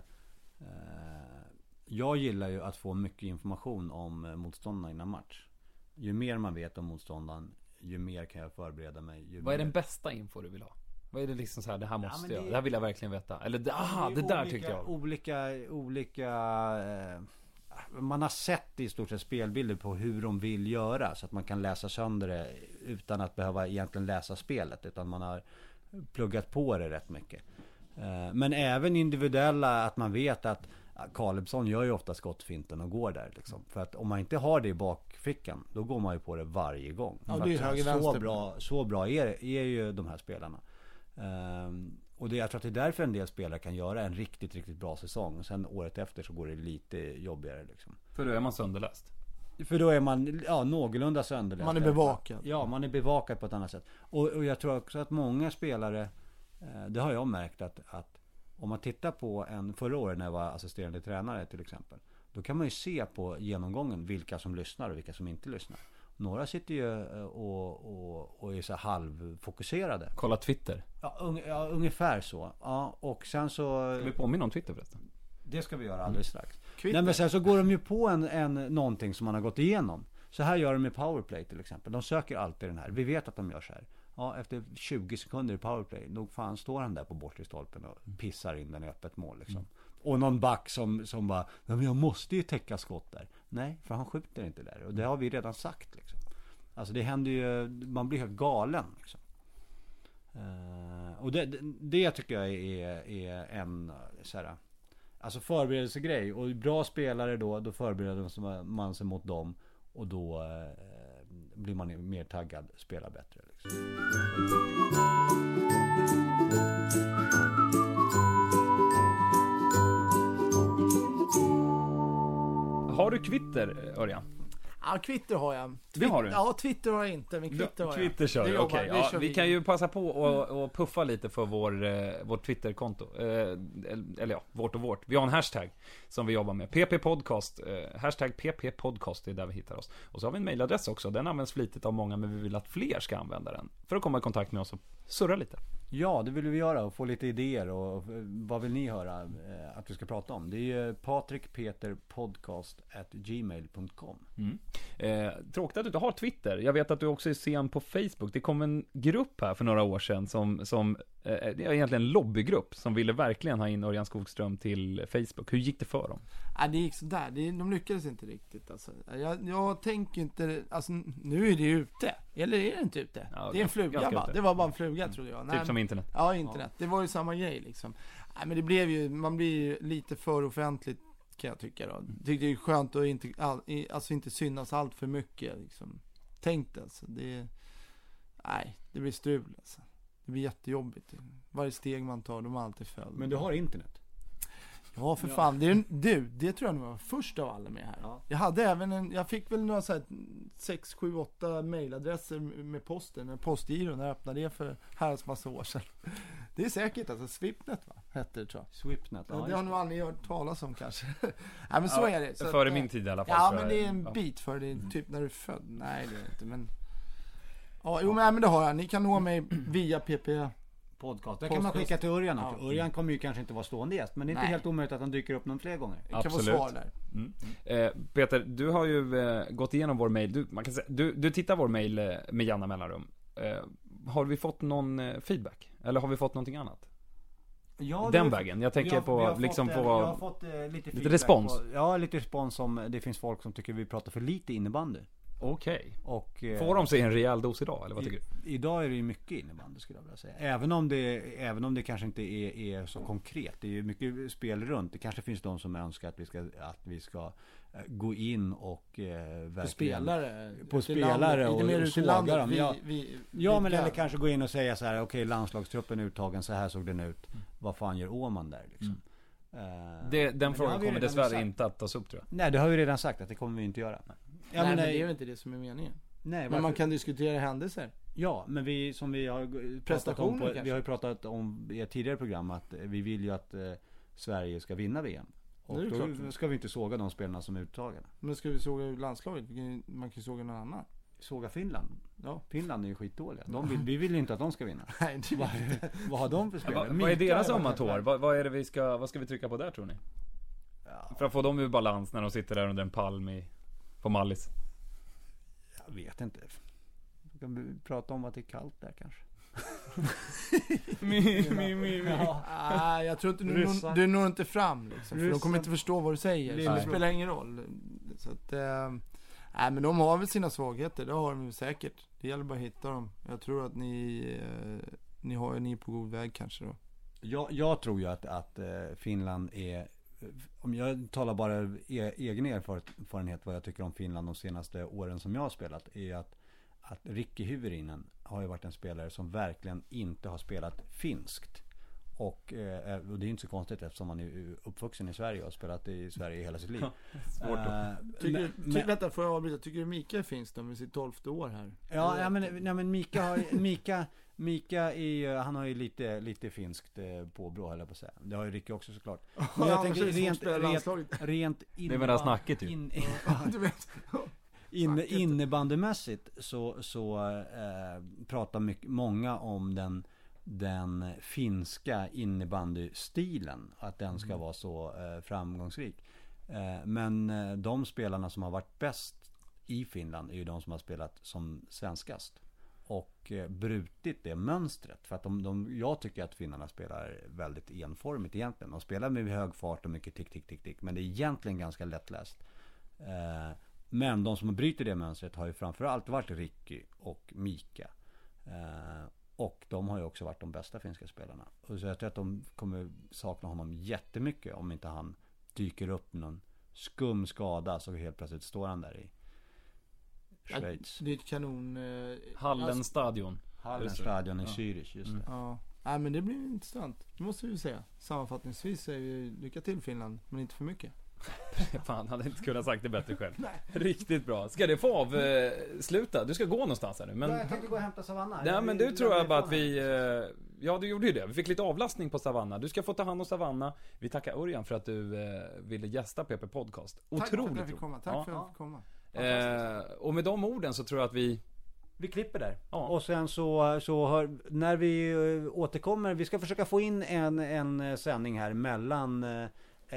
jag gillar ju att få mycket information om uh, motståndarna innan match. Ju mer man vet om motståndaren, ju mer kan jag förbereda mig. Ju Vad är mer... den bästa info du vill ha? Vad är det liksom så här, det här måste ja, jag, det... det här vill jag verkligen veta. Eller, det, aha, det, det där tyckte jag. Olika, olika eh, man har sett i stort sett spelbilder på hur de vill göra, så att man kan läsa sönder det utan att behöva egentligen läsa spelet, utan man har pluggat på det rätt mycket. Eh, men även individuella, att man vet att Kalebsson gör ju ofta skottfinten och går där liksom. För att om man inte har det i bakfickan, då går man ju på det varje gång. Ja, det är höger, så vänster. bra, så bra är, är ju de här spelarna. Um, och det, jag tror att det är därför en del spelare kan göra en riktigt, riktigt bra säsong. Och sen året efter så går det lite jobbigare liksom. För då är man sönderläst. För då är man, ja, någorlunda sönderläst. Man är bevakad. Ja, man är bevakad på ett annat sätt. Och, och jag tror också att många spelare, eh, det har jag märkt att, att om man tittar på en, förra året när jag var assisterande tränare till exempel, då kan man ju se på genomgången vilka som lyssnar och vilka som inte lyssnar. Några sitter ju och, och, och är så halvfokuserade. Kolla Twitter. Ja, un, ja, ungefär så. Ja, och sen så... Ska vi påminna om Twitter förresten? Det ska vi göra alldeles strax. Twitter. Nej, men sen så går de ju på en, en, någonting som man har gått igenom. Så här gör de med powerplay till exempel. De söker alltid den här. Vi vet att de gör så här. Ja, efter tjugo sekunder i powerplay, nog fan står han där på bortre stolpen och pissar in den i öppet mål liksom. Mm. Och någon back som, som bara, men jag måste ju täcka skott där. Nej, för han skjuter inte där. Och det har vi redan sagt liksom. Alltså det händer ju, man blir helt galen liksom. Uh, och det, det, det tycker jag är, är en så här, alltså förberedelsegrej. Och bra spelare då, då förbereder man sig mot dem. Och då uh, blir man mer taggad, spelar bättre liksom. Har du Twitter, Örjan? Ja, Twitter har jag. Twitter, det har du? Ja, Twitter har jag inte, men Twitter har jag. Twitter kör du, okej. Okay, ja, vi kan ju passa på och, och puffa lite för vår, eh, vårt Twitterkonto. Eh, eller ja, vårt och vårt. Vi har en hashtag som vi jobbar med. P P Podcast. Eh, hashtag P P Podcast, det är där vi hittar oss. Och så har vi en mailadress också. Den används flitigt av många, men vi vill att fler ska använda den. För att komma i kontakt med oss och surra lite. Ja, det vill vi göra och få lite idéer. Och vad vill ni höra eh, att vi ska prata om? Det är ju patrickpeterpodcast at gmail dot com. Mm. Eh, tråkigt att du inte har Twitter. Jag vet att du också är sen på Facebook. Det kom en grupp här för några år sedan som, som eh, det är egentligen en lobbygrupp som ville verkligen ha in Örjan Skogström till Facebook. Hur gick det för dem? Ja, det gick sådär. Det, de lyckades inte riktigt alltså. jag, jag tänker inte, alltså nu är det ute. Eller är det inte ute? Ja, det är en fluga bara. Det var bara en fluga trodde jag. Typ Nej, som internet. Ja, internet. Det var ju samma grej liksom. Nej, men det blev ju, man blir ju lite för offentligt kan jag tycka då. Tyckte det är skönt att inte, all, alltså inte synas allt för mycket liksom. Tänk alltså, det nej, det blir strul alltså. Det blir jättejobbigt. Varje steg man tar, de har alltid följt. Men du har internet? Ja, för fan. Det är, du, det tror jag nog var först av alla med här. Ja. Jag hade även en, jag fick väl några så här sex, sju, åtta mailadresser med posten, med postgiro när jag öppnade det för här massa år sedan. Det är säkert, alltså Swipnet va? Hette det tror jag. Swipnet, ja. Det har nog aldrig hört talas om kanske. Nej men så ja, är det. Så före att, min tid i alla fall. Ja men det är en ja. bit för det, är typ när du är född. Nej det är inte, men ja, jo men, men det har jag. Ni kan nå mig via P P Podcast. Där kan man skicka till Örjan också. Ja. Örjan kommer ju kanske inte vara stående gäst, men det är inte Nej. helt omöjligt att han dyker upp någon fler gånger. Det kan vara svar där. Mm. Eh, Peter, du har ju eh, gått igenom vår mail. Du, man kan säga, du, du tittar vår mail eh, med jämna mellanrum. Eh, har vi fått någon eh, feedback? Eller har vi fått någonting annat? Ja, den har, vägen. Jag tänker vi har, på vi har liksom fått, på jag har fått eh, lite, lite respons. På, ja, lite respons som det finns folk som tycker vi pratar för lite innebandy. Okej. Och eh, Får de sig en rejäl dos idag eller vad tycker i, du? Idag är det ju mycket innebandy skulle jag vilja säga. Även om det även om det kanske inte är, är så konkret. Det är ju mycket spel runt. Det kanske finns de som önskar att vi ska att vi ska eh, gå in och eh, verkligen på spelare på spelare och, och såga dem. Vi, ja, vi, ja vi men kan. eller kanske gå in och säga så här: okej, okay, landslagstruppen är uttagen, så här såg den ut. Mm. Vad fan gör Åman där liksom? Mm. Uh, det, den frågan kommer dessvärre inte att tas upp, tror jag. Nej, det har vi redan sagt att det kommer vi inte göra. Nej, ja, men, men det är väl inte det som är meningen. Nej, men varför? Man kan diskutera händelser. Ja, men vi som vi har pratat om på, vi har ju pratat om i ett tidigare program att vi vill ju att eh, Sverige ska vinna V M. Och då klart. Ska vi inte såga de spelarna som är uttagna. Men ska vi såga landslaget? Man kan ju såga någon annan. Såga Finland. Ja. Finland är ju skitdåliga. De vill, vi vill ju inte att de ska vinna. Nej, det vad, vad har de för spelare? Ja, vad, vad är deras amatör? Vad, vad är det vi ska, vad ska vi trycka på där, tror ni? Ja. För att få dem i balans när de sitter där under en palm i, på Mallis. Jag vet inte. Vi kan prata om att det är kallt där kanske. mi, mi, mi, mi. Ja. Ah, jag tror inte du, du når inte fram liksom, för de kommer inte förstå vad du säger. Så det spelar ingen roll. Så att, eh, nej, men de har väl sina svagheter. Det har de säkert. Det gäller bara att hitta dem. Jag tror att ni eh, ni har ni är på god väg kanske då. Jag, jag tror ju att, att eh, Finland är, om jag talar bara e- egen erfarenhet vad jag tycker om Finland de senaste åren som jag har spelat, är att att Ricky Hyvärinen har ju varit en spelare som verkligen inte har spelat finskt. Och, eh, och det är inte så konstigt eftersom han är uppvuxen i Sverige och har spelat i Sverige hela sitt liv. Svårt uh, tycker, men, ty, vänta, får jag avbryta? Tycker du Mika är finsk då med sitt tolfte år här? Ja, ja men, nej, men Mika har Mika, Mika är, han har ju lite, lite finskt eh, påbrå, höll jag på att säga. Det har ju Ricky också såklart. Men jag tänker rent, rent, rent in, det är väl snacket ju. In, du vet. In, innebandymässigt så, så eh, pratar mycket, många om den, den finska innebandystilen, att den ska mm. vara så eh, framgångsrik. Eh, men eh, de spelarna som har varit bäst i Finland är ju de som har spelat som svenskast och eh, brutit det mönstret. För att de, de, jag tycker att finnarna spelar väldigt enformigt egentligen. De spelar med hög fart och mycket tick, tick, tick, tick. Men det är egentligen ganska lättläst. Eh, Men de som bryter det mönstret har ju framförallt varit Ricky och Mika. Eh, och de har ju också varit de bästa finska spelarna. Och så jag tror att de kommer sakna honom jättemycket om inte han dyker upp någon skum skada så helt plötsligt står han där i Schweiz. Det är ett kanon... Eh, Hallenstadion. Hallenstadion i Zürich, just det. Mm. Ja. Nej, men det blir intressant. Det måste vi säga. Sammanfattningsvis säger vi lycka till Finland, men inte för mycket. Fan, hade inte kunnat sagt det bättre själv. Riktigt bra. Ska det få avsluta? Du ska gå någonstans här nu. Men... Ja, jag tänkte gå och hämta Savanna. Nej, men du tror jag bara att vi... Ja, du gjorde ju det. Vi fick lite avlastning på Savanna. Du ska få ta hand om Savanna. Vi tackar Örjan för att du eh, ville gästa P P Podcast. Otroligt. Tack för att jag fick komma. Tack ja. för att jag fick komma. Eh, och med de orden så tror jag att vi... Vi klipper där. Ja. Och sen så, så hör, när vi uh, återkommer, vi ska försöka få in en, en sändning här mellan uh,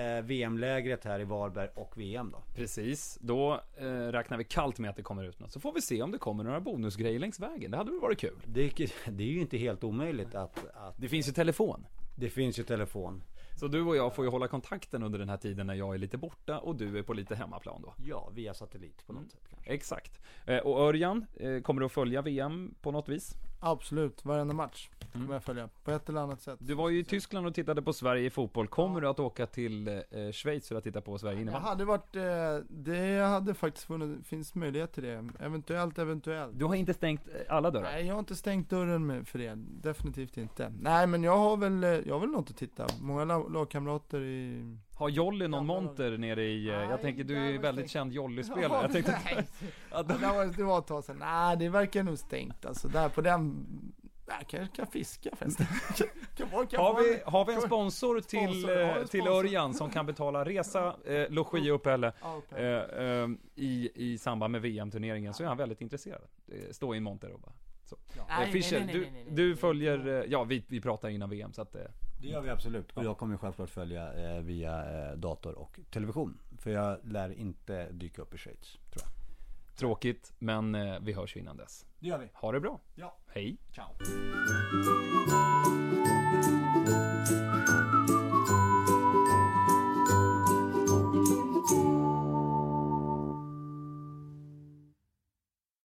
V M-lägret här i Varberg och V M då. Precis, då eh, räknar vi kallt med att det kommer ut något. Så får vi se om det kommer några bonusgrejer längs vägen. Det hade väl varit kul. Det, det är ju inte helt omöjligt att, att... Det finns ju telefon. Det finns ju telefon. Så du och jag får ju hålla kontakten under den här tiden när jag är lite borta och du är på lite hemmaplan då. Ja, via satellit på något mm. sätt kanske. Exakt. Eh, och Örjan, eh, kommer du att följa V M på något vis? Absolut, varenda match kommer mm. jag följa på ett eller annat sätt. Du var ju i Tyskland och tittade på Sverige i fotboll. Kommer ja. du att åka till eh, Schweiz för att titta på Sverige innebandy? Jag hade varit, eh, det hade faktiskt funnits, finns möjlighet till det. Eventuellt, eventuellt. Du har inte stängt alla dörrar? Nej, jag har inte stängt dörren med för det. Definitivt inte. Nej, men jag har väl, jag har väl något att titta. Många lag- lagkamrater i... Har Jolly någon monter nere i... Nej, jag tänker, du är ju väldigt stängt. känd Jolly-spelare. Ja, jag tänkte nej. Att, det, var, det var ett tag sedan. Nej, det verkar nog stängt. Alltså, där på den... Jag kanske kan fiska förresten. kan man, kan har, vi, har vi en sponsor till, sponsor, eh, till Örjan som kan betala resa, eh, logi och uppehälle eh, eh, i, i samband med V M-turneringen, så är han väldigt intresserad. Eh, stå i en monter och bara. Så. Ja. Nej, Fischer, nej, nej, nej, nej, nej, du, du följer... Eh, ja, vi, vi pratar innan V M, så att... Eh, det gör vi absolut. Och jag kommer självklart följa eh, via eh, dator och television. För jag lär inte dyka upp i Schweiz, tror jag. Tråkigt, men eh, vi hörs innan dess. Det gör vi. Ha det bra. Ja. Hej. Ciao.